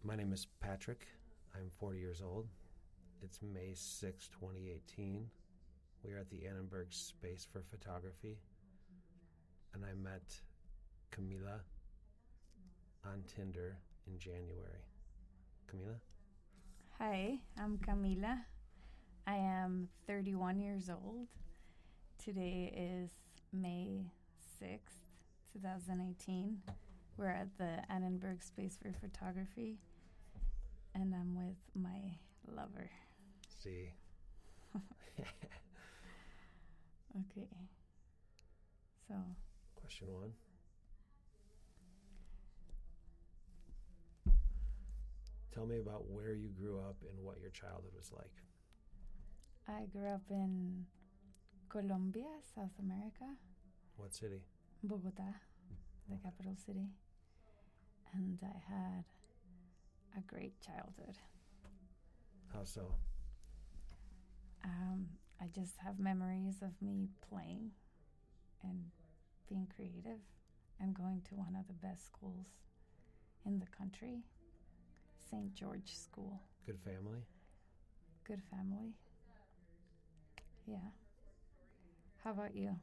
My name is Patrick. I'm 40 years old. It's May 6, 2018. We are at the Annenberg Space for Photography, and I met Camila on Tinder in January. Camila? Hi, I'm Camila. I am 31 years old. Today is May 6th, 2018. We're at the Annenberg Space for Photography, and I'm with my lover. See. Okay. So, Question one. Tell me about where you grew up and what your childhood was like. I grew up in Colombia, South America, What city? Bogota, the capital city. And I had a great childhood. How so? I just have memories of me playing and being creative and going to one of the best schools in the country, St. George School. Good family? Good family. Yeah. How about you?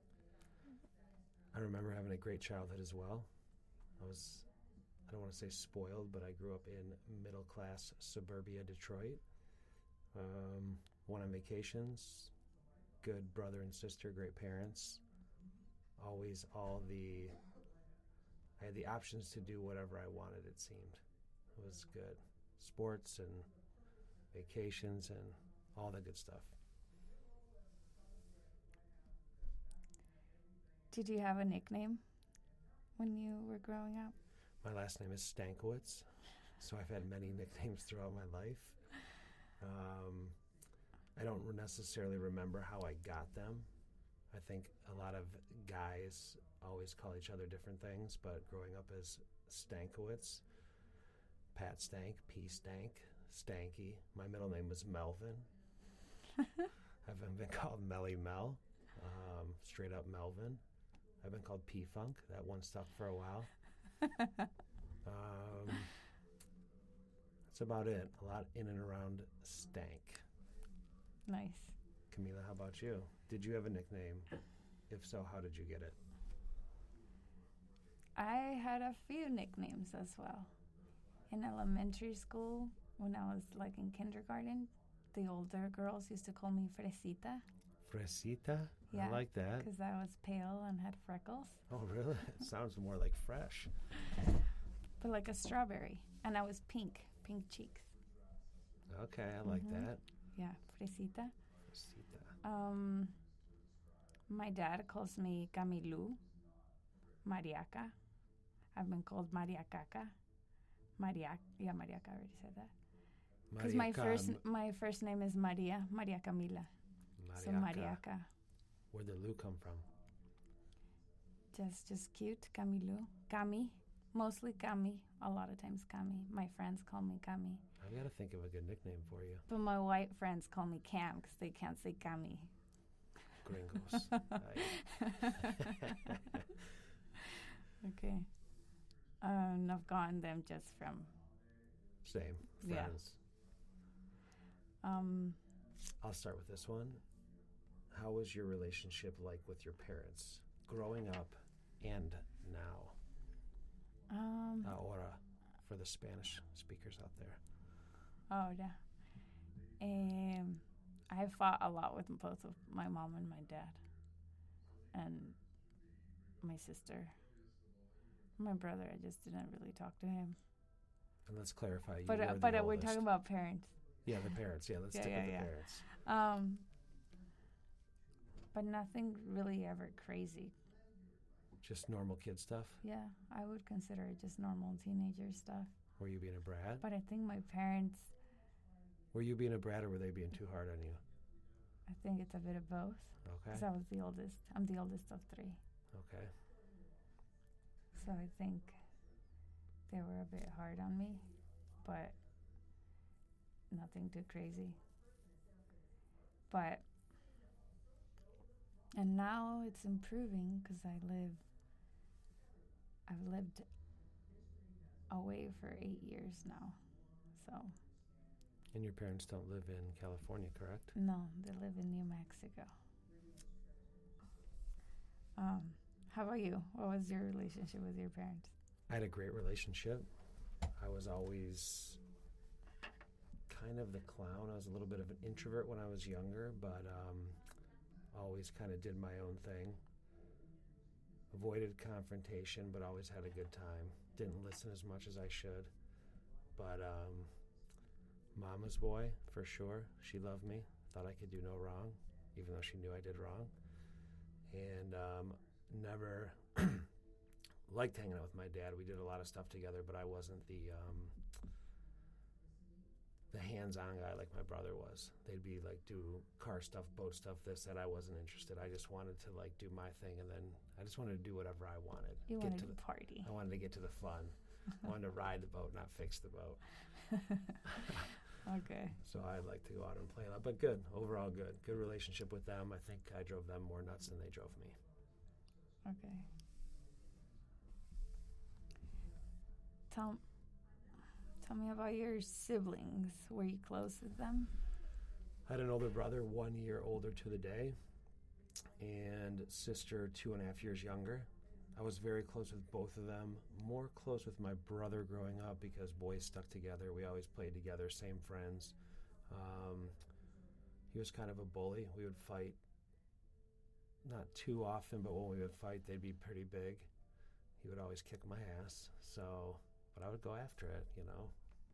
I remember having a great childhood as well. I don't want to say spoiled, but I grew up in middle-class suburbia Detroit. Went on vacations, good brother and sister, great parents. Always I had the options to do whatever I wanted, it seemed. It was good. Sports and vacations and all that good stuff. Did you have a nickname when you were growing up? My last name is Stankiewicz, so I've had many nicknames throughout my life. I don't necessarily remember how I got them. I think a lot of guys always call each other different things, but growing up as Stankiewicz, Pat Stank, P Stank, Stanky. My middle name was Melvin. I've been called Melly Mel, straight up Melvin. I've been called P-Funk. That one stuck for a while. That's about it. A lot in and around Stank. Nice. Camila, how about you? Did you have a nickname? If so, how did you get it? I had a few nicknames as well. In elementary school, when I was like in kindergarten, the older girls used to call me Fresita. Fresita? Yeah, I like that. because I was pale and had freckles. Oh, really? It sounds more like fresh. But like a strawberry. And I was pink cheeks. Okay, I like that. Yeah, Fresita. Fresita. My dad calls me Camilu, Mariaca. I've been called Mariacaca. Mariaca, I already said that. Because my first name is Maria Camila. So Mariaca. Where'd the Lu come from? Just cute, Camilu. Cami, mostly Cami. A lot of times Cami. My friends call me Cami. I've got to think of a good nickname for you. But my white friends call me Cam because they can't say Cami. Gringos. Okay. And I've gotten them just from... Same. Friends. Yeah. I'll start with this one. How was your relationship like with your parents growing up and now? Ahora, for the Spanish speakers out there. Oh, yeah. I fought a lot with both of my mom and my dad. And my sister. My brother, I just didn't really talk to him. And let's clarify. But we're talking about parents. Yeah, the parents. Yeah, let's stick with the parents. But nothing really ever crazy. Just normal kid stuff? Yeah, I would consider it just normal teenager stuff. Were you being a brat? But I think my parents... Were you being a brat or were they being too hard on you? I think it's a bit of both. Okay. Because I was the oldest. I'm the oldest of three. Okay. So I think they were a bit hard on me, but nothing too crazy. And now it's improving because I've lived away for 8 years now. So. And your parents don't live in California, correct? No, they live in New Mexico. How about you? What was your relationship with your parents? I had a great relationship. I was always kind of the clown. I was a little bit of an introvert when I was younger, but always kind of did my own thing. Avoided confrontation, but always had a good time. Didn't listen as much as I should. But mama's boy, for sure. She loved me. Thought I could do no wrong, even though she knew I did wrong. And never liked hanging out with my dad. We did a lot of stuff together, but I wasn't the hands-on guy like my brother was. They'd be like, do car stuff, boat stuff, this, that. I wasn't interested. I just wanted to like do my thing, and then I just wanted to do whatever I wanted. You wanted to party. I wanted to get to the fun. I wanted to ride the boat, not fix the boat. Okay. So I like to go out and play a lot, but good. Overall good. Good relationship with them. I think I drove them more nuts than they drove me. Okay. Tell me about your siblings. Were you close with them? I had an older brother, 1 year older to the day, and sister 2.5 years younger. I was very close with both of them. More close with my brother growing up because boys stuck together. We always played together, same friends. He was kind of a bully. We would fight, not too often, but when we would fight, they'd be pretty big. He would always kick my ass. So, but I would go after it, you know.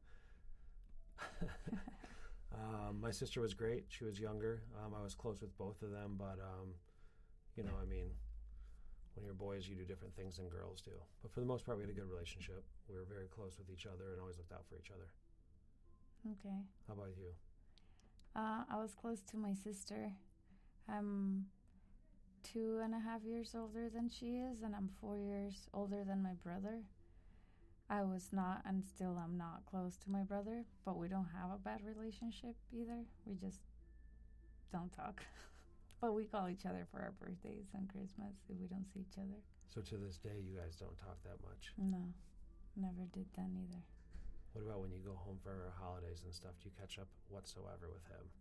My sister was great. She was younger. I was close with both of them, but, you know, I mean, when you're boys, you do different things than girls do. But for the most part, we had a good relationship. We were very close with each other and always looked out for each other. Okay. How about you? I was close to my sister. I'm 2.5 years older than she is, and I'm 4 years older than my brother. I was not, and still I'm not close to my brother, but we don't have a bad relationship either. We just don't talk. But we call each other for our birthdays and Christmas if we don't see each other. So to this day, you guys don't talk that much? No, never did that either. What about when you go home for holidays and stuff? Do you catch up whatsoever with him?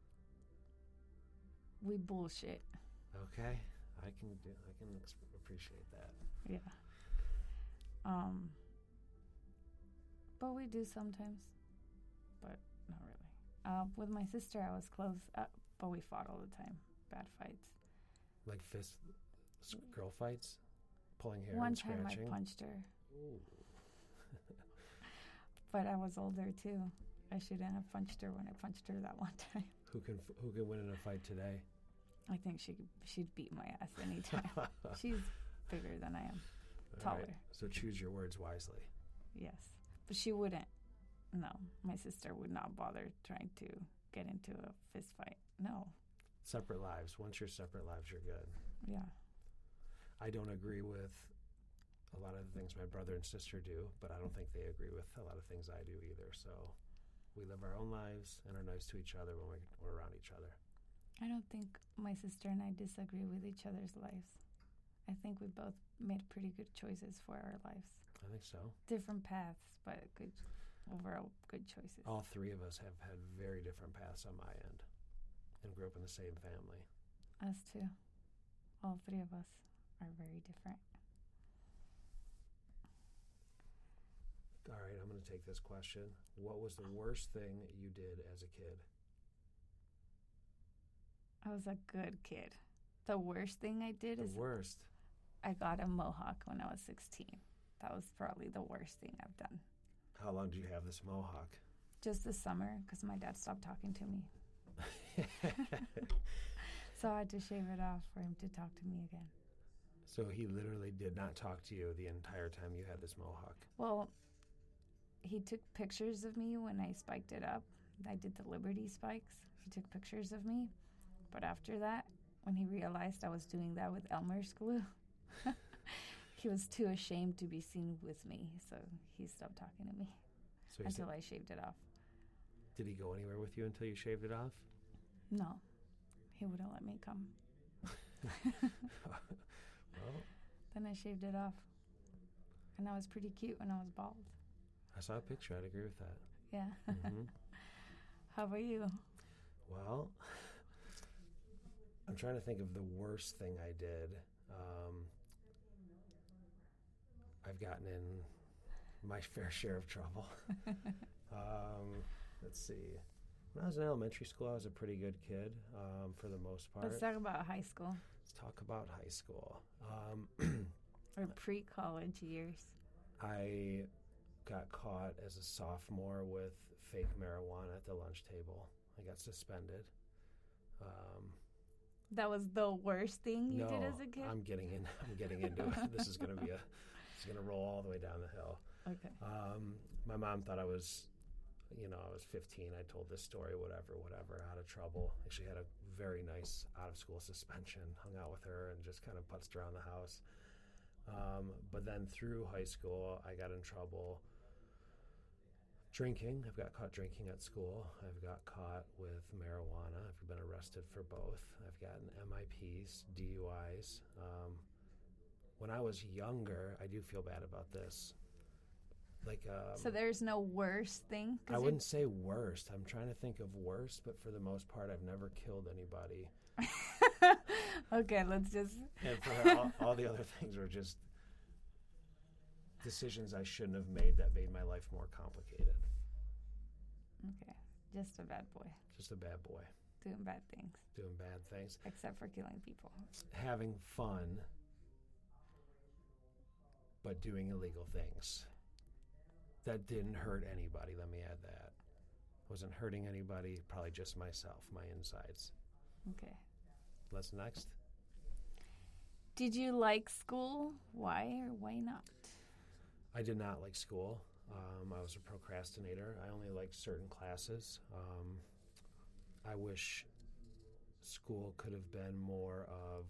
We bullshit. Okay, I can appreciate that. Yeah. But we do sometimes, but not really. With my sister, I was close, but we fought all the time. Bad fights. Like fist, girl fights? Pulling hair One and time scratching? I punched her. Ooh. But I was older too. I shouldn't have punched her when I punched her that one time. Who can win in a fight today? I think she'd beat my ass anytime. She's bigger than I am. Taller. Right. So choose your words wisely. Yes. But she wouldn't. No. My sister would not bother trying to get into a fist fight. No. Separate lives. Once you're separate lives, you're good. Yeah. I don't agree with a lot of the things my brother and sister do, but I don't think they agree with a lot of things I do either. So we live our own lives and are nice to each other when we're around each other. I don't think my sister and I disagree with each other's lives. I think we both made pretty good choices for our lives. I think so. Different paths, but overall good choices. All three of us have had very different paths on my end and grew up in the same family. Us too. All three of us are very different. All right, I'm going to take this question. What was the worst thing you did as a kid? I was a good kid. The worst thing I did is worst. I got a mohawk when I was 16. That was probably the worst thing I've done. How long did you have this mohawk? Just this summer, because my dad stopped talking to me. So I had to shave it off for him to talk to me again. So he literally did not talk to you the entire time you had this mohawk? Well, he took pictures of me when I spiked it up. I did the Liberty spikes. He took pictures of me. But after that, when he realized I was doing that with Elmer's glue, he was too ashamed to be seen with me. So he stopped talking to me until I shaved it off. Did he go anywhere with you until you shaved it off? No. He wouldn't let me come. Well, then I shaved it off. And I was pretty cute when I was bald. I saw a picture. I'd agree with that. Yeah. Mm-hmm. How about you? Well, I'm trying to think of the worst thing I did. I've gotten in my fair share of trouble. Let's see. When I was in elementary school, I was a pretty good kid for the most part. Let's talk about high school. Let's talk about high school. Or pre-college years. I got caught as a sophomore with fake marijuana at the lunch table. I got suspended. That was the worst thing you did as a kid? I'm getting into it. This is going to roll all the way down the hill. Okay. My mom thought I was 15. I told this story, whatever, out of trouble. Actually had a very nice out-of-school suspension, hung out with her and just kind of putzed around the house. But then through high school, I got in trouble drinking. I've got caught drinking at school. I've got caught with marijuana. I've been arrested for both. I've gotten MIPs, DUIs. When I was younger, I do feel bad about this. So there's no worst thing? I wouldn't say worst. I'm trying to think of worst, but for the most part, I've never killed anybody. Okay, let's just... And for all the other things were just decisions I shouldn't have made that made my life more complicated. Okay, just a bad boy. Just a bad boy. Doing bad things. Doing bad things. Except for killing people. Having fun, but doing illegal things. That didn't hurt anybody, let me add that. Wasn't hurting anybody, probably just myself, my insides. Okay. What's next? Did you like school? Why or why not? I did not like school. I was a procrastinator. I only liked certain classes. I wish school could have been more of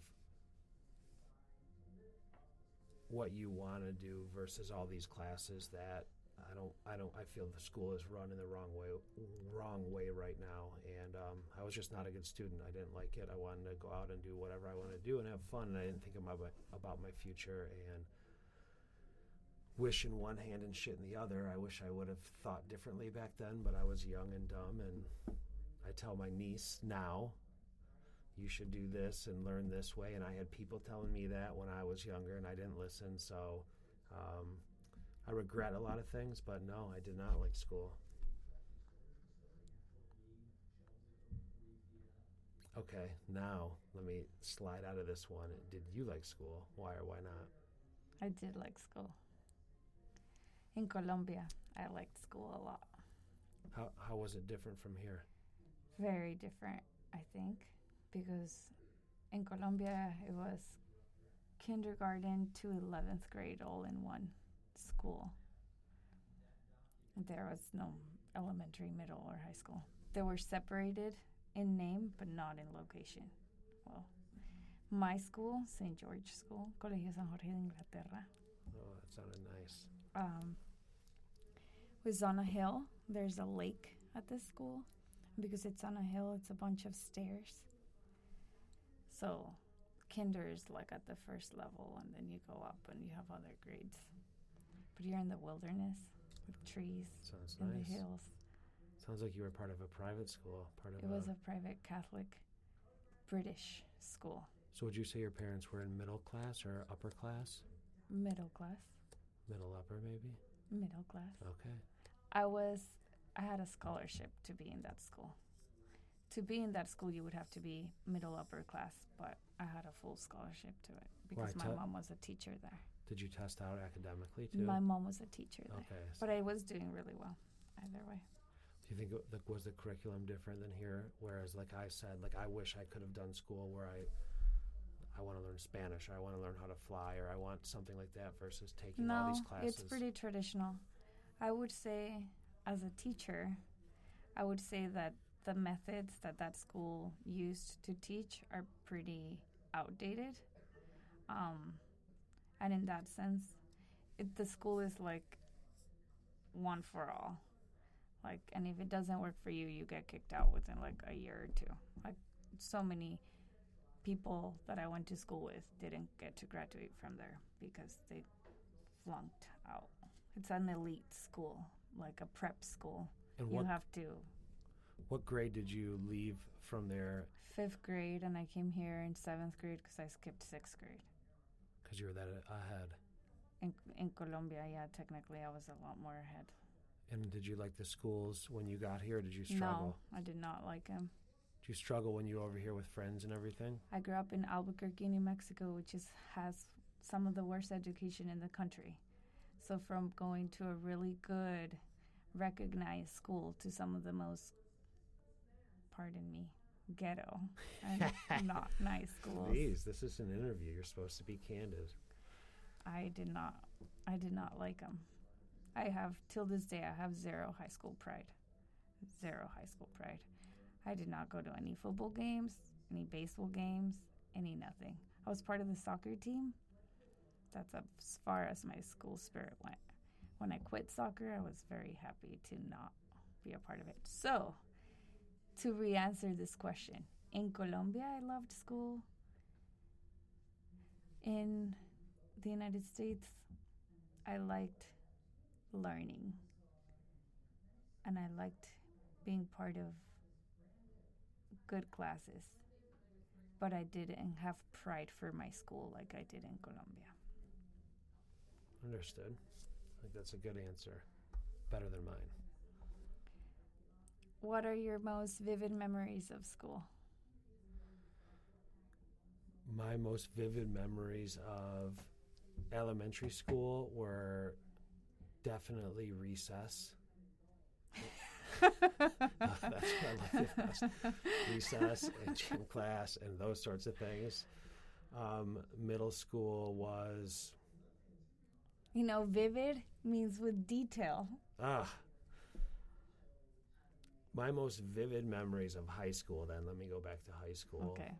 what you want to do versus all these classes that I feel the school is run in the wrong way right now, and I was just not a good student. I didn't like it. I wanted to go out and do whatever I wanted to do and have fun, and I didn't think about my future and wish in one hand and shit in the other. I wish I would have thought differently back then, but I was young and dumb, and I tell my niece now, you should do this and learn this way, and I had people telling me that when I was younger, and I didn't listen, so I regret a lot of things, but no, I did not like school. Okay, now let me slide out of this one. Did you like school? Why or why not? I did like school. In Colombia, I liked school a lot. How was it different from here? Very different, I think, because in Colombia it was kindergarten to 11th grade all in one school. There was no elementary, middle, or high school. They were separated in name, but not in location. Well, my school, St. George School, Colegio San Jorge de Inglaterra. Oh, that sounded nice. Was on a hill. There's a lake at this school. Because it's on a hill, it's a bunch of stairs. So kinder is like at the first level, and then you go up and you have other grades. But you're in the wilderness with trees. Sounds in nice. The hills. Sounds like you were part of a private school. It was a private Catholic British school. So would you say your parents were in middle class or upper class? Middle class. Middle upper, maybe? Middle class. Okay. I had a scholarship to be in that school. To be in that school, you would have to be middle upper class, but I had a full scholarship to it because my mom was a teacher there. Did you test out academically too? My mom was a teacher there. Okay. But I was doing really well either way. Do you think was the curriculum different than here? Whereas, like I said, I wish I could have done school where I want to learn Spanish, or I want to learn how to fly, or I want something like that versus taking all these classes. No, it's pretty traditional. I would say, as a teacher, I would say that the methods that school used to teach are pretty outdated. And in that sense, the school is like one for all. And if it doesn't work for you, you get kicked out within like a year or two. Like so many people that I went to school with didn't get to graduate from there because they flunked out It's an elite school, like a prep school. And you have to. What grade did you leave from there? 5th grade, and I came here in 7th grade because I skipped 6th grade. Because you were that ahead. In Colombia, yeah, technically I was a lot more ahead. And did you like the schools when you got here, or did you struggle? No, I did not like them. Did you struggle when you were over here with friends and everything? I grew up in Albuquerque, New Mexico, which has some of the worst education in the country. So from going to a really good, recognized school to some of the most, pardon me, ghetto and not nice schools. Please, this is an interview. You're supposed to be candid. I did not like them. Till this day, I have zero high school pride. Zero high school pride. I did not go to any football games, any baseball games, any nothing. I was part of the soccer team. That's as far as my school spirit went. When I quit soccer, I was very happy to not be a part of it. So, to re-answer this question, in Colombia, I loved school. In the United States, I liked learning. And I liked being part of good classes. But I didn't have pride for my school like I did in Colombia. Understood. I think that's a good answer. Better than mine. What are your most vivid memories of school? My most vivid memories of elementary school were definitely recess. That's what I loved the best. Recess and gym class and those sorts of things. Middle school was... vivid means with detail. My most vivid memories of high school, then, let me go back to high school. Okay.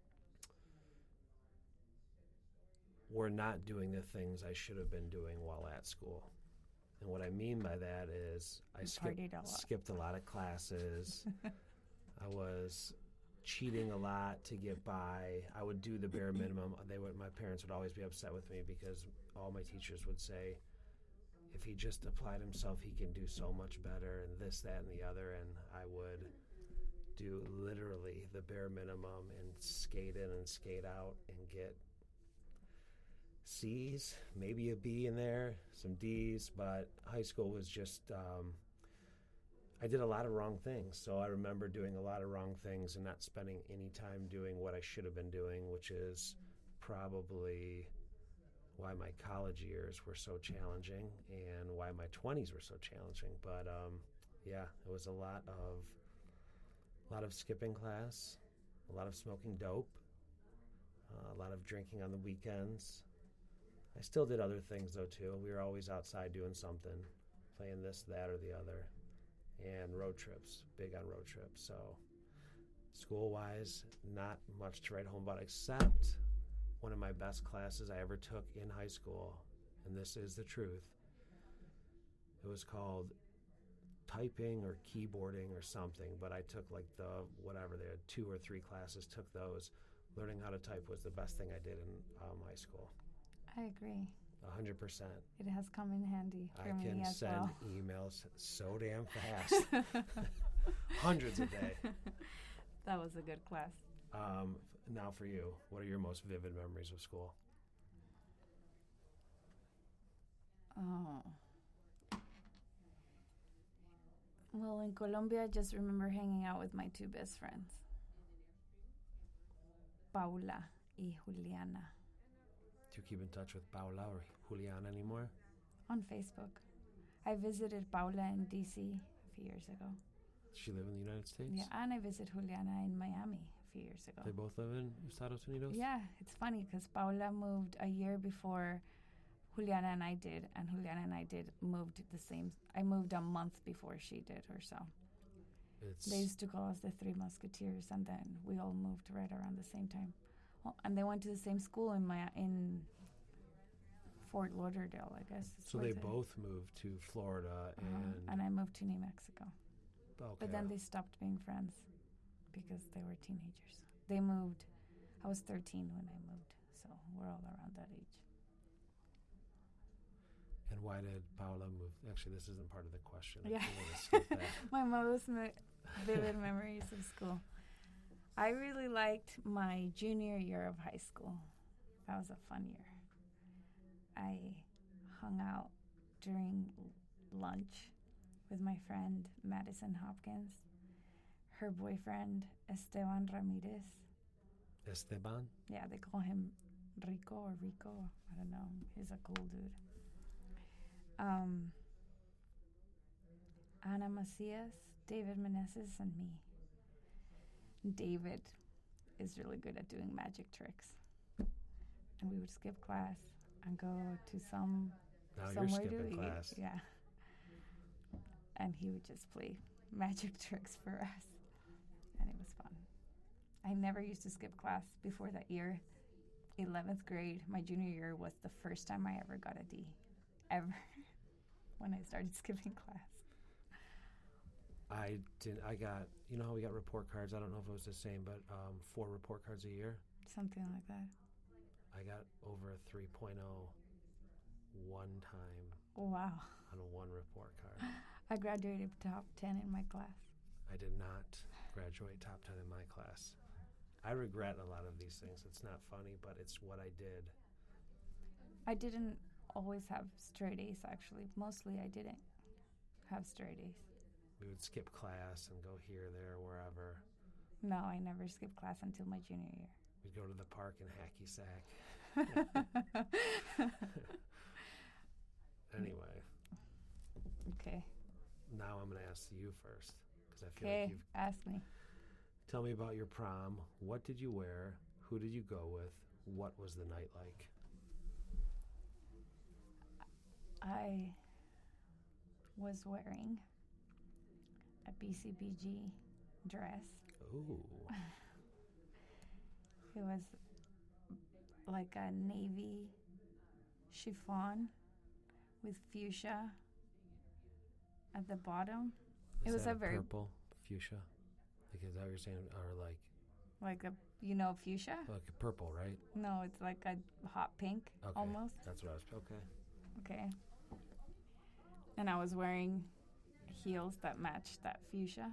Were not doing the things I should have been doing while at school. And what I mean by that is I skipped a lot of classes. I was cheating a lot to get by. I would do the bare minimum. My parents would always be upset with me because all my teachers would say, if he just applied himself, he can do so much better, and this, that, and the other. And I would do literally the bare minimum and skate in and skate out and get C's, maybe a B in there, some D's, but high school was just, I did a lot of wrong things. So I remember doing a lot of wrong things and not spending any time doing what I should have been doing, which is probably why my college years were so challenging and why my 20s were so challenging. But yeah, it was a lot of skipping class, a lot of smoking dope, a lot of drinking on the weekends. I still did other things though too. We were always outside doing something, playing this, that, or the other, and road trips, big on road trips. So school-wise, not much to write home about, except one of my best classes I ever took in high school, and this is the truth. It was called typing or keyboarding or something, but I took they had 2 or 3 classes, took those. Learning how to type was the best thing I did in high school. I agree. 100%. It has come in handy for me as well. I can send emails so damn fast. Hundreds a day. That was a good class. Now for you, what are your most vivid memories of school? Oh. Well, in Colombia, I just remember hanging out with my 2 best friends, Paula y Juliana. Do you keep in touch with Paula or Juliana anymore? On Facebook. I visited Paula in D.C. a few years ago. Does she live in the United States? Yeah, and I visited Juliana in Miami a few years ago. They both live in Estados Unidos? Yeah, it's funny because Paula moved a year before Juliana and I did, and Juliana and I moved the same. I moved a month before she did or so. They used to call us the 3 Musketeers, and then we all moved right around the same time. Well, and they went to the same school in Fort Lauderdale, I guess. So they both moved to Florida, and I moved to New Mexico. Okay. But then they stopped being friends because they were teenagers. They moved. I was 13 when I moved, so we're all around that age. And why did Paula move? Actually, this isn't part of the question. Yeah. Skip that. My most vivid memories of school. I really liked my junior year of high school. That was a fun year. I hung out during lunch with my friend Madison Hopkins, her boyfriend Esteban Ramirez. Esteban? Yeah, they call him Rico or Rico. I don't know. He's a cool dude. Ana Macias, David Meneses, and me. David is really good at doing magic tricks. And we would skip class and go to somewhere you're skipping class. Yeah. And he would just play magic tricks for us. And it was fun. I never used to skip class before that year. 11th grade, my junior year, was the first time I ever got a D. Ever. When I started skipping class. I got, you know how we got report cards? I don't know if it was the same, but 4 report cards a year. Something like that. I got over a 3.0 one time. Wow. On a 1 report card. I graduated top 10 in my class. I did not graduate top 10 in my class. I regret a lot of these things. It's not funny, but it's what I did. I didn't always have straight A's, actually. Mostly I didn't have straight A's. We would skip class and go here, there, wherever. No, I never skipped class until my junior year. We'd go to the park in hacky sack. Anyway. Okay. Now I'm going to ask you first, because I feel like you've... ask me. Tell me about your prom. What did you wear? Who did you go with? What was the night like? I was wearing a BCBG dress. Ooh. It was like a navy chiffon with fuchsia at the bottom. It was a very purple fuchsia. Like, is that what you're saying? Or like a fuchsia? Like a purple, right? No, it's like a hot pink, okay. Almost. That's what I was. Okay. And I was wearing heels that matched that fuchsia.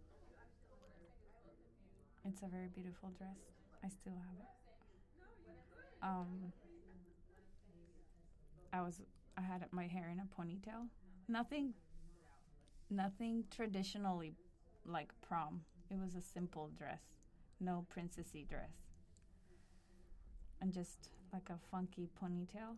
It's a very beautiful dress. I still have it. I had my hair in a ponytail. Nothing traditionally like prom. It was a simple dress. No princessy dress. And just like a funky ponytail.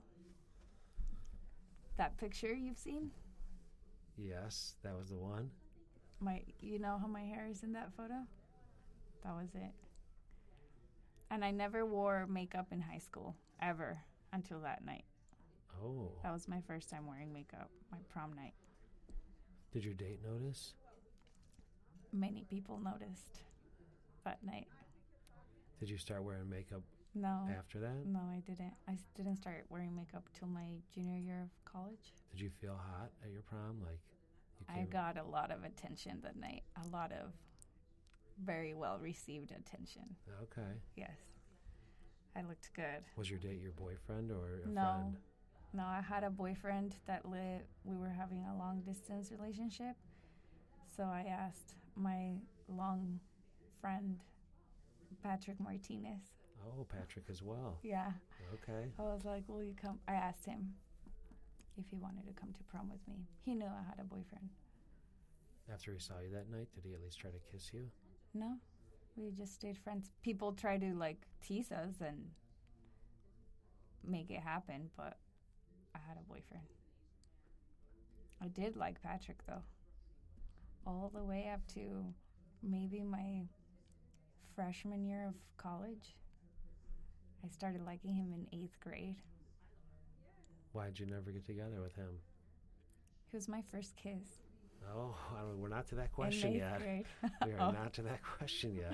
That picture you've seen? Yes, that was the one. You know how my hair is in that photo? That was it. And I never wore makeup in high school, ever, until that night. Oh. That was my first time wearing makeup, my prom night. Did your date notice? Many people noticed that night. Did you start wearing makeup after that? No, I didn't. I didn't start wearing makeup till my junior year of college. Did you feel hot at your prom? I got a lot of attention that night. A lot of very well received attention. Okay. Yes. I looked good. Was your date your boyfriend or a friend? No, I had a boyfriend that we were having a long distance relationship. So I asked my long friend, Patrick Martinez. Oh, Patrick as well. Yeah. Okay. I was like, will you come? I asked him if he wanted to come to prom with me. He knew I had a boyfriend. After he saw you that night, did he at least try to kiss you? No. We just stayed friends. People try to tease us and make it happen, but I had a boyfriend. I did like Patrick, though. All the way up to maybe my freshman year of college. I started liking him in 8th grade. Why'd you never get together with him? He was my first kiss. Oh, we're not to that question yet. Grade. We are not to that question yet.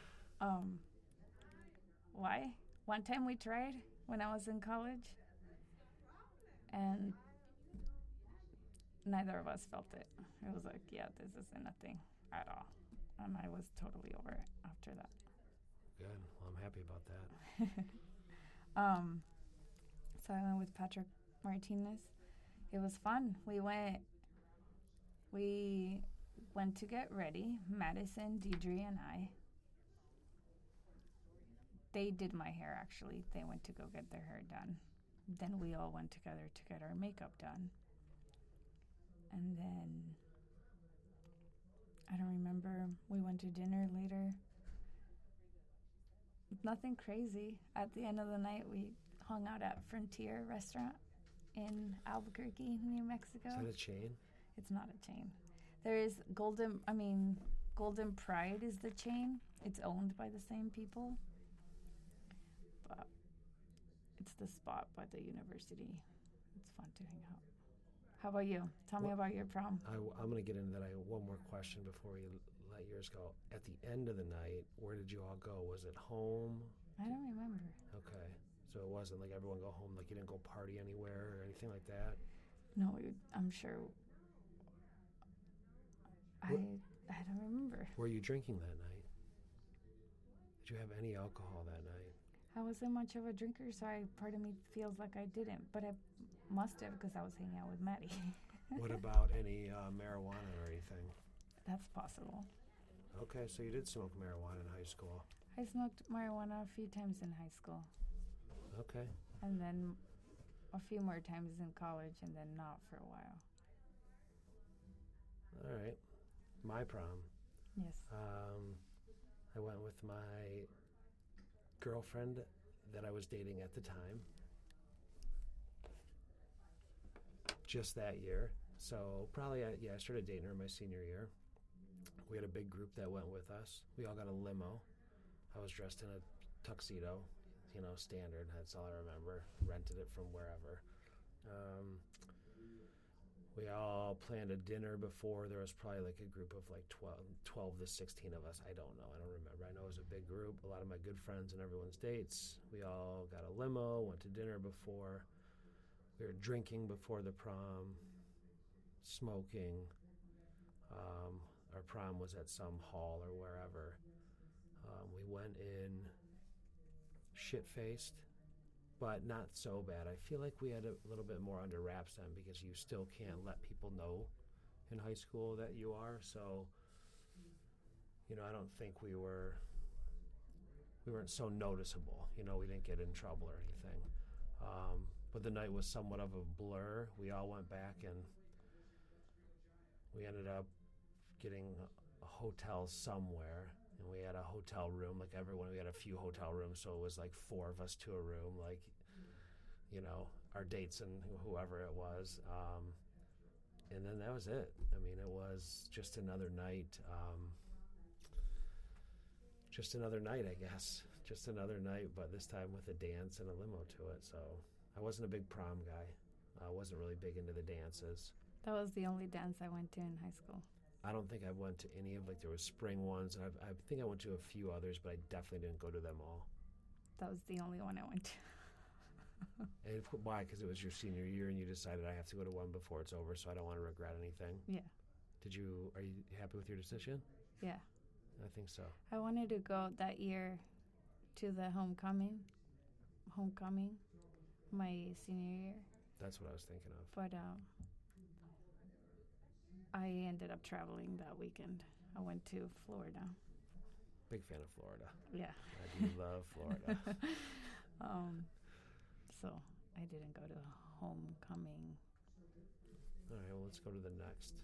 Why? One time we tried when I was in college, and neither of us felt it. It was like, yeah, this isn't a thing at all. And I was totally over it after that. Good. Well, I'm happy about that. So I went with Patrick Martinez. It was fun. We went to get ready. Madison, Deidre, and I. They did my hair, actually. They went to go get their hair done. Then we all went together to get our makeup done. And then, I don't remember, we went to dinner later. Nothing crazy. At the end of the night, we hung out at Frontier Restaurant in Albuquerque, New Mexico. Is that a chain? It's not a chain. There is Golden Pride is the chain. It's owned by the same people. But it's the spot by the university. It's fun to hang out. How about you? Tell me about your prom. I'm going to get into that. I have one more question before we let yours go. At the end of the night, where did you all go? Was it home? I don't remember. Okay. So it wasn't like everyone go home, like you didn't go party anywhere or anything like that? No, I'm sure. I don't remember. Were you drinking that night? Did you have any alcohol that night? I wasn't much of a drinker, so part of me feels like I didn't, but I must have because I was hanging out with Maddie. What about any marijuana or anything? That's possible. Okay, so you did smoke marijuana in high school. I smoked marijuana a few times in high school. Okay. And then a few more times in college, and then not for a while. All right. My prom. Yes. I went with my girlfriend that I was dating at the time. Just that year. So probably, I started dating her my senior year. We had a big group that went with us. We all got a limo. I was dressed in a tuxedo, standard. That's all I remember. Rented it from wherever. We all planned a dinner before. There was probably like a group of like 12 to 16 of us. I don't know. I don't remember. I know it was a big group. A lot of my good friends and everyone's dates. We all got a limo, went to dinner before. We were drinking before the prom, smoking. Our prom was at some hall or wherever. We went in shit-faced, but not so bad. I feel like we had a little bit more under wraps then because you still can't let people know in high school that you are. So, I don't think we weren't so noticeable. We didn't get in trouble or anything. But the night was somewhat of a blur. We all went back and we ended up getting a hotel somewhere. And we had a hotel room, like everyone. We had a few hotel rooms, so it was like 4 of us to a room, like, our dates and whoever it was. And then that was it. I mean, it was just another night. I guess. Just another night, but this time with a dance and a limo to it. So I wasn't a big prom guy. I wasn't really big into the dances. That was the only dance I went to in high school. I don't think I went to any of, there was spring ones. I think I went to a few others, but I definitely didn't go to them all. That was the only one I went to. And why? Because it was your senior year and you decided I have to go to one before it's over, so I don't want to regret anything? Yeah. Are you happy with your decision? Yeah. I think so. I wanted to go that year to the homecoming, my senior year. That's what I was thinking of. But I ended up traveling that weekend. I went to Florida. Big fan of Florida. Yeah. I do love Florida. So I didn't go to homecoming. All right, well, let's go to the next.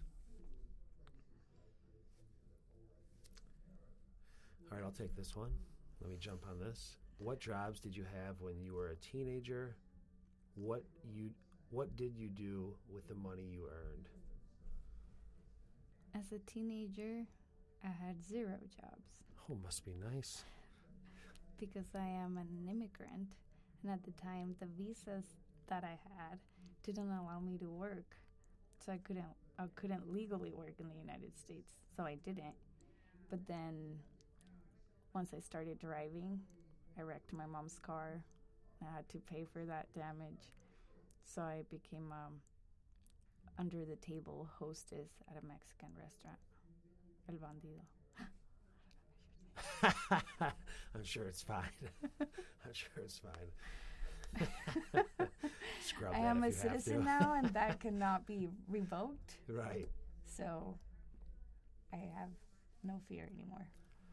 All right, I'll take this one. Let me jump on this. What jobs did you have when you were a teenager? What did you do with the money you earned? As a teenager, I had 0 jobs. Oh, must be nice. Because I am an immigrant, and at the time, the visas that I had didn't allow me to work, so I couldn't legally work in the United States, so I didn't. But then, once I started driving, I wrecked my mom's car. I had to pay for that damage, so I became under-the-table hostess at a Mexican restaurant, El Bandido. I'm sure it's fine. I'm sure it's fine. scrub I that am a if you have citizen to. now, and that cannot be revoked. Right. So I have no fear anymore.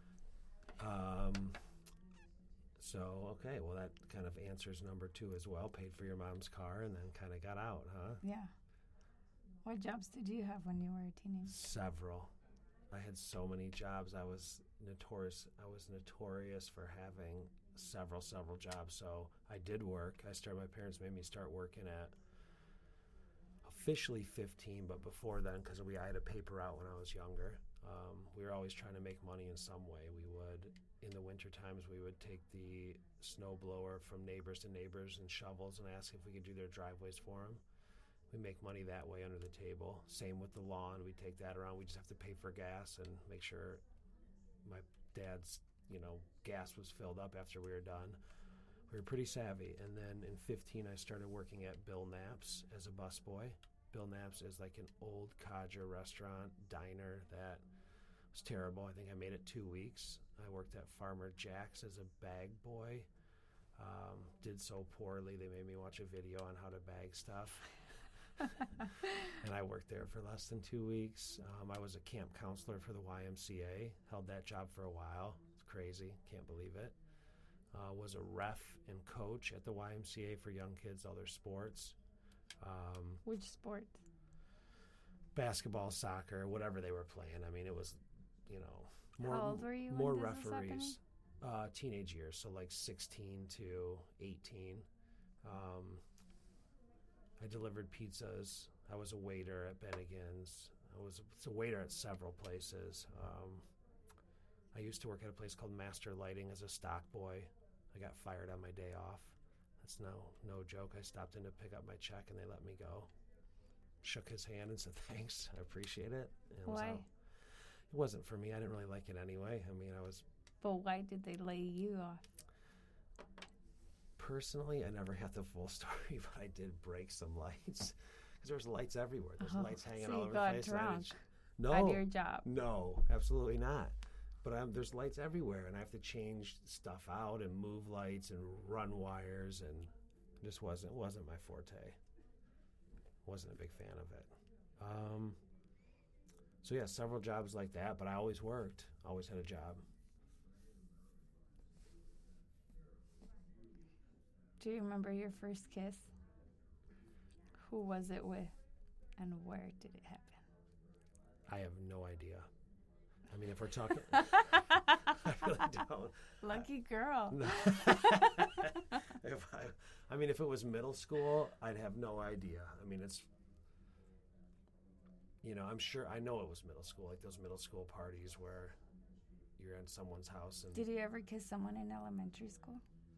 So, okay, well, that kind of answers number 2 as well. Paid for your mom's car and then kind of got out, huh? Yeah. What jobs did you have when you were a teenager? Several. I had so many jobs. I was notorious for having several jobs. So I did work. My parents made me start working at officially 15, but before then, because I had a paper route when I was younger. We were always trying to make money in some way. We would, in the winter times, we would take the snow blower from neighbors to neighbors and shovels and ask if we could do their driveways for them. We make money that way under the table. Same with the lawn. We take that around. We just have to pay for gas and make sure my dad's, gas was filled up after we were done. We were pretty savvy. And then in 15, I started working at Bill Knapp's as a busboy. Bill Knapp's is like an old codger restaurant, diner that was terrible. I think I made it 2 weeks. I worked at Farmer Jack's as a bag boy. Did so poorly, they made me watch a video on how to bag stuff. And I worked there for less than 2 weeks. I was a camp counselor for the YMCA. Held that job for a while. It's crazy. Can't believe it. Was a ref and coach at the YMCA for young kids, all their sports. Which sport? Basketball, soccer, whatever they were playing. I mean, it was, more, How old were you more when this was referees. Teenage years, so like 16 to 18. I delivered pizzas. I was a waiter at Bennigan's. I was a waiter at several places. I used to work at a place called Master Lighting as a stock boy. I got fired on my day off. That's no joke. I stopped in to pick up my check and they let me go. Shook his hand and said, thanks, I appreciate it. And Why? It wasn't for me. I didn't really like it anyway. I mean, But why did they lay you off? Personally, I never had the full story, but I did break some lights. Because there was lights everywhere. There's lights hanging all over the place. So you got drunk no, at your job? No, absolutely not. But there's lights everywhere, and I have to change stuff out and move lights and run wires, and it just wasn't my forte. Wasn't a big fan of it. So yeah, several jobs like that, but I always worked. Always had a job. Do you remember your first kiss? Who was it with, and where did it happen? I have no idea. I mean, if we're talking, I really don't. Lucky girl. No. If it was middle school, I'd have no idea. I mean, it's, I'm sure, I know it was middle school, like those middle school parties where you're in someone's house. And did you ever kiss someone in elementary school?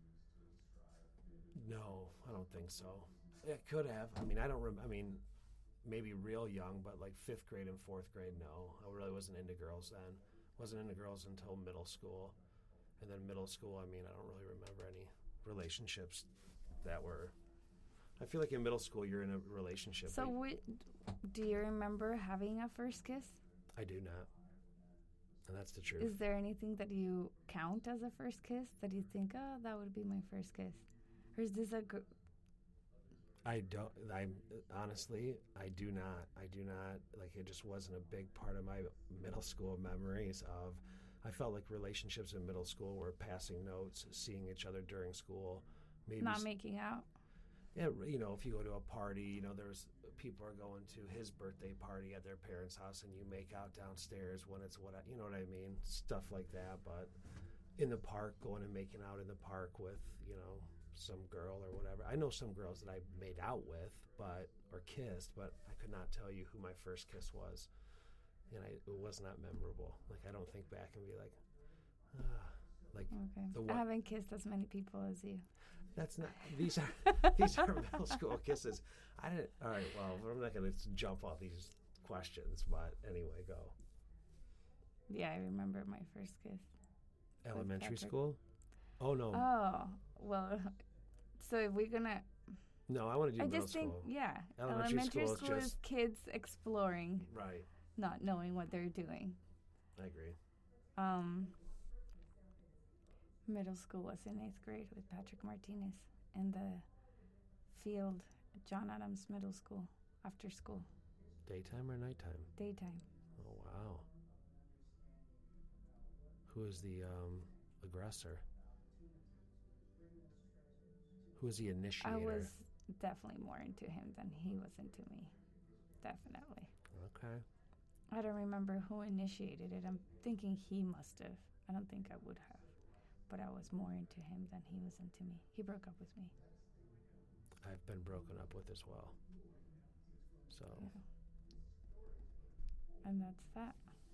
No, I don't think so. It could have. Maybe real young, but like 5th grade and 4th grade, no. I really wasn't into girls then. Wasn't into girls until middle school. And then middle school, I don't really remember any relationships that were... I feel like in middle school, you're in a relationship. So do you remember having a first kiss? I do not. And that's the truth. Is there anything that you count as a first kiss that you think, oh, that would be my first kiss? Or is this honestly, I do not. Like, it just wasn't a big part of my middle school memories of, I felt like relationships in middle school were passing notes, seeing each other during school. Maybe not making out? Yeah, if you go to a party, there's people are going to his birthday party at their parents' house and you make out downstairs when it's you know what I mean? Stuff like that. But in the park, going and making out in the park with, some girl or whatever. I know some girls that I made out with, or kissed, but I could not tell you who my first kiss was. And it was not memorable. Like, I don't think back and be like, okay. I haven't kissed as many people as you. That's not, these are middle school kisses. All right, well, I'm not going to jump off these questions, but anyway, go. Yeah, I remember my first kiss. Elementary school? Oh, no. Oh, well, so if we're going to... No, I want to do middle school. I just think, yeah. Elementary school is kids exploring. Right. Not knowing what they're doing. I agree. Middle school was in 8th grade with Patrick Martinez in the field John Adams Middle School, after school. Daytime or nighttime? Daytime. Oh, wow. Who is the aggressor? Who is the initiator? I was definitely more into him than he was into me. Definitely. Okay. I don't remember who initiated it. I'm thinking he must have. I don't think I would have. But I was more into him than he was into me. He broke up with me. I've been broken up with as well. So. Yeah. And that's that.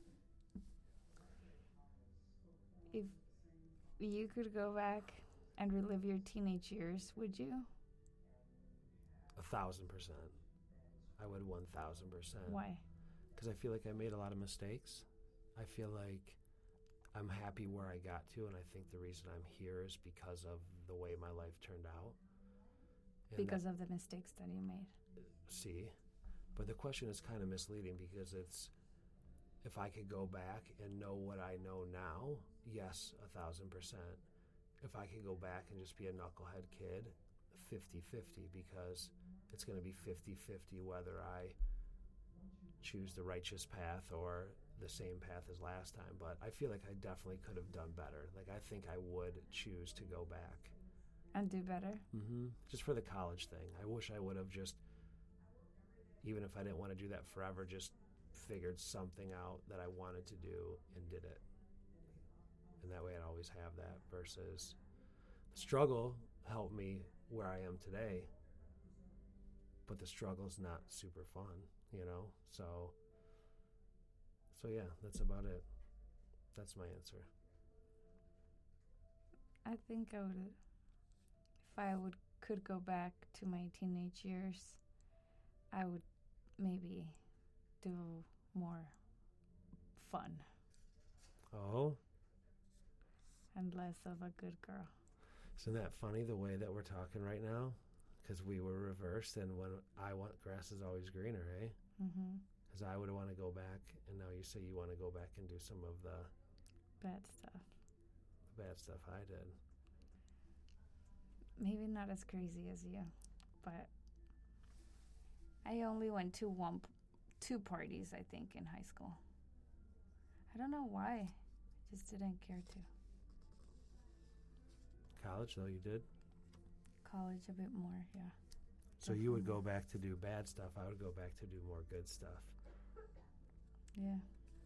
If you could go back and relive your teenage years, would you? 1,000%. I would 1,000%. Why? Because I feel like I made a lot of mistakes. I feel like I'm happy where I got to, and I think the reason I'm here is because of the way my life turned out. And because of the mistakes that you made. See? But the question is kind of misleading because it's, if I could go back and know what I know now, yes, 1,000%. If I could go back and just be a knucklehead kid, 50-50, because it's going to be 50-50 whether I choose the righteous path or the same path as last time. But I feel like I definitely could have done better. Like, I think I would choose to go back. And do better? Mm-hmm. Just for the college thing. I wish I would have just, even if I didn't want to do that forever, just figured something out that I wanted to do and did it. And that way I'd always have that versus the struggle helped me where I am today, but the struggle's not super fun, you know? So yeah, that's about it. That's my answer. I think I would, if I could go back to my teenage years, I would maybe do more fun. Oh? And less of a good girl. Isn't that funny the way that we're talking right now? Because we were reversed, and when I want grass is always greener, eh? Mm-hmm. Because I would want to go back, and now you say you want to go back and do some of the bad stuff. The bad stuff I did. Maybe not as crazy as you, but I only went to two parties, I think, in high school. I don't know why. I just didn't care to. College, though, you did? College a bit more, yeah. So you would go back to do bad stuff. I would go back to do more good stuff. Yeah.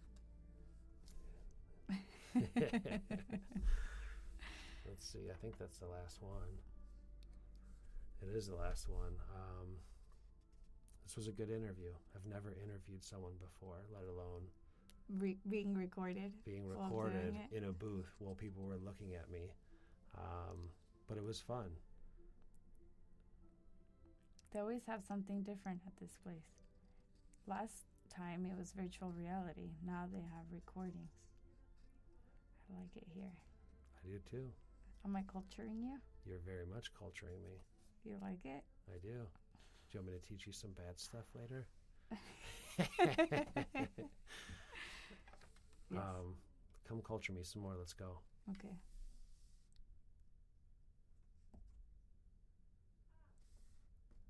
Let's see. I think that's the last one. It is the last one. This was a good interview. I've never interviewed someone before, let alone being recorded. Being recorded in a booth while people were looking at me. But it was fun. They always have something different at this place. Last time it was virtual reality. Now they have recordings. I like it here. I do too. Am I culturing you? You're very much culturing me. You like it? I do. Do you want me to teach you some bad stuff later? Yes. Come culture me some more. Let's go. Okay.